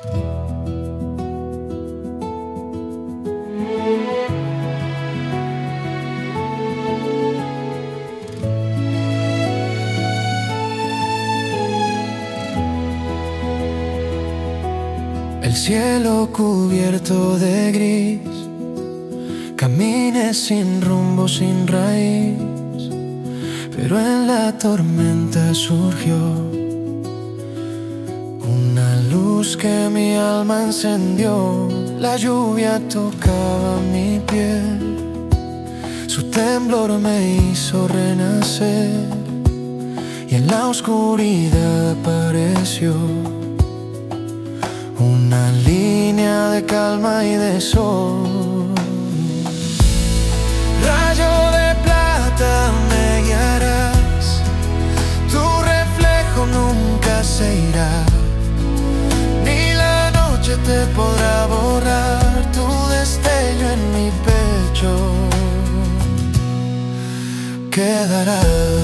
El cielo cubierto de gris, camine sin rumbo, sin raíz, pero en la tormenta surgió una luz que mi alma encendió. La lluvia tocaba mi piel, su temblor me hizo renacer, y en la oscuridad apareció una línea de calma y de sol. Rayo de plata me guiarás, tu reflejo nunca se irá, ni la noche te podrá borrar tu destello en mi pecho quedará.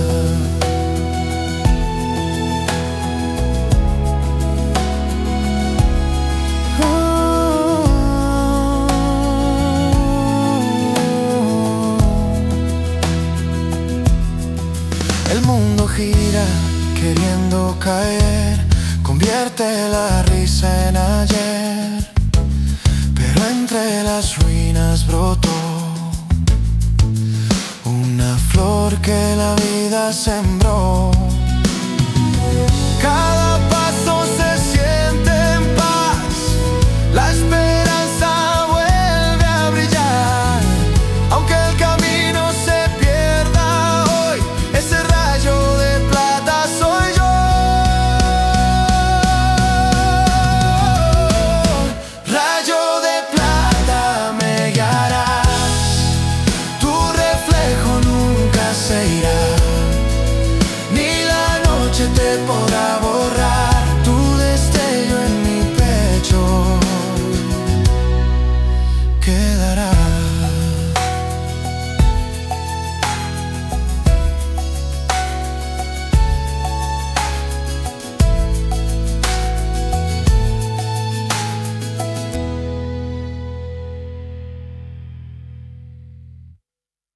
El mundo gira queriendo caer, convierte la risa en ayer, pero entre las ruinas brotó una flor que la vida sembró.